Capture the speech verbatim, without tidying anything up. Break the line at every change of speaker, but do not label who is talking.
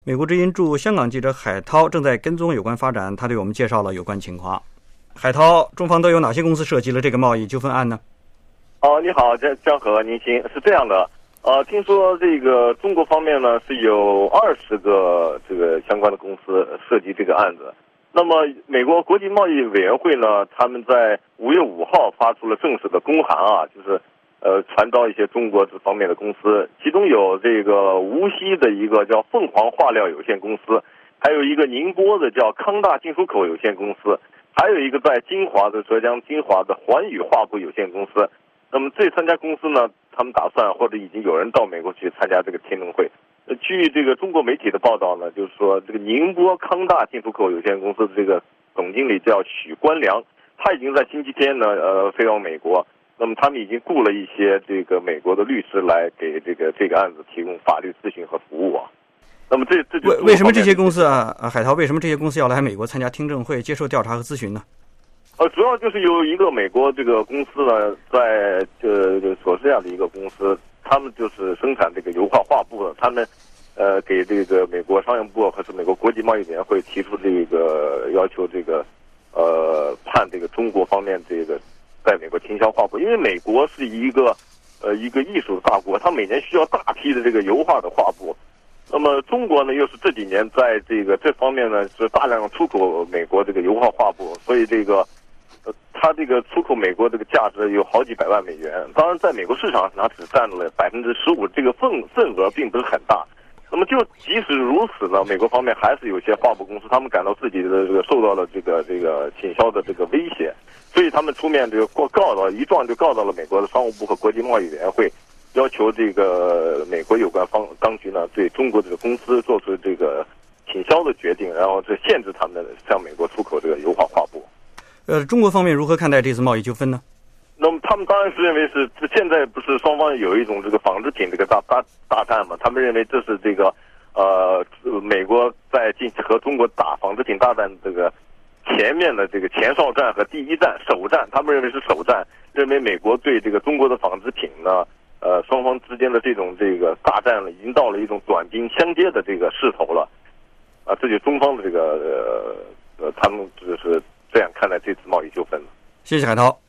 美国之音驻香港记者海涛正在跟踪有关发展，他对我们介绍了有关情况。海涛，中方都有哪些公司涉及了这个贸易纠纷案呢？
哦，你好，江江河，您行。是这样的，呃，听说这个中国方面呢是有二十个这个相关的公司涉及这个案子。那么，美国国际贸易委员会呢，他们在五月五号发出了正式的公函啊，就是呃传召一些中国这方面的公司，其中有这个无锡的一个叫凤凰化料有限公司，还有一个宁波的叫康大进出口有限公司，还有一个在金华的浙江金华的环宇化布有限公司。那么这三家公司呢，他们打算或者已经有人到美国去参加这个听证会。呃，据这个中国媒体的报道呢，就是说这个宁波康大进出口有限公司的这个总经理叫许关良，他已经在星期天呢，呃，飞往美国。那么他们已经雇了一些这个美国的律师来给这个这个案子提供法律咨询和服务啊。那么这这就
为为什么这些公司啊，啊海涛，为什么这些公司要来美国参加听证会，接受调查和咨询呢？
呃，主要就是有一个美国这个公司呢，在这这所这样的一个公司，他们就是生产这个油画画布的，他们呃给这个美国商业部和是美国国际贸易委员会提出这个要求，这个呃判这个中国方面这个在美国倾销画布，因为美国是一个呃一个艺术大国，它每年需要大批的这个油画的画布。那么中国呢，又是这几年在这个这方面呢是大量出口美国这个油画画布，所以这个。呃，它这个出口美国这个价值有好几百万美元，当然在美国市场上它只占了百分之十五，这个份份额并不是很大。那么就即使如此呢，美国方面还是有些画布公司，他们感到自己的这个受到了这个这个倾销的这个威胁，所以他们出面这个过告到一状就告到了美国的商务部和国际贸易委员会，要求这个美国有关方当局呢对中国这个公司做出这个倾销的决定，然后这限制他们向美国出口这个油画画布。
呃，中国方面如何看待这次贸易纠纷呢？
那么他们当然是认为是，现在不是双方有一种这个纺织品这个大大大战嘛？他们认为这是这个，呃，美国在进和中国打纺织品大战这个前面的这个前哨战和第一战首战，他们认为是首战，认为美国对这个中国的纺织品呢，呃，双方之间的这种这个大战了，已经到了一种短兵相接的这个势头了，啊，这就是中方的这个呃呃，他们就是。这样看待这次贸易纠纷。
谢谢海涛。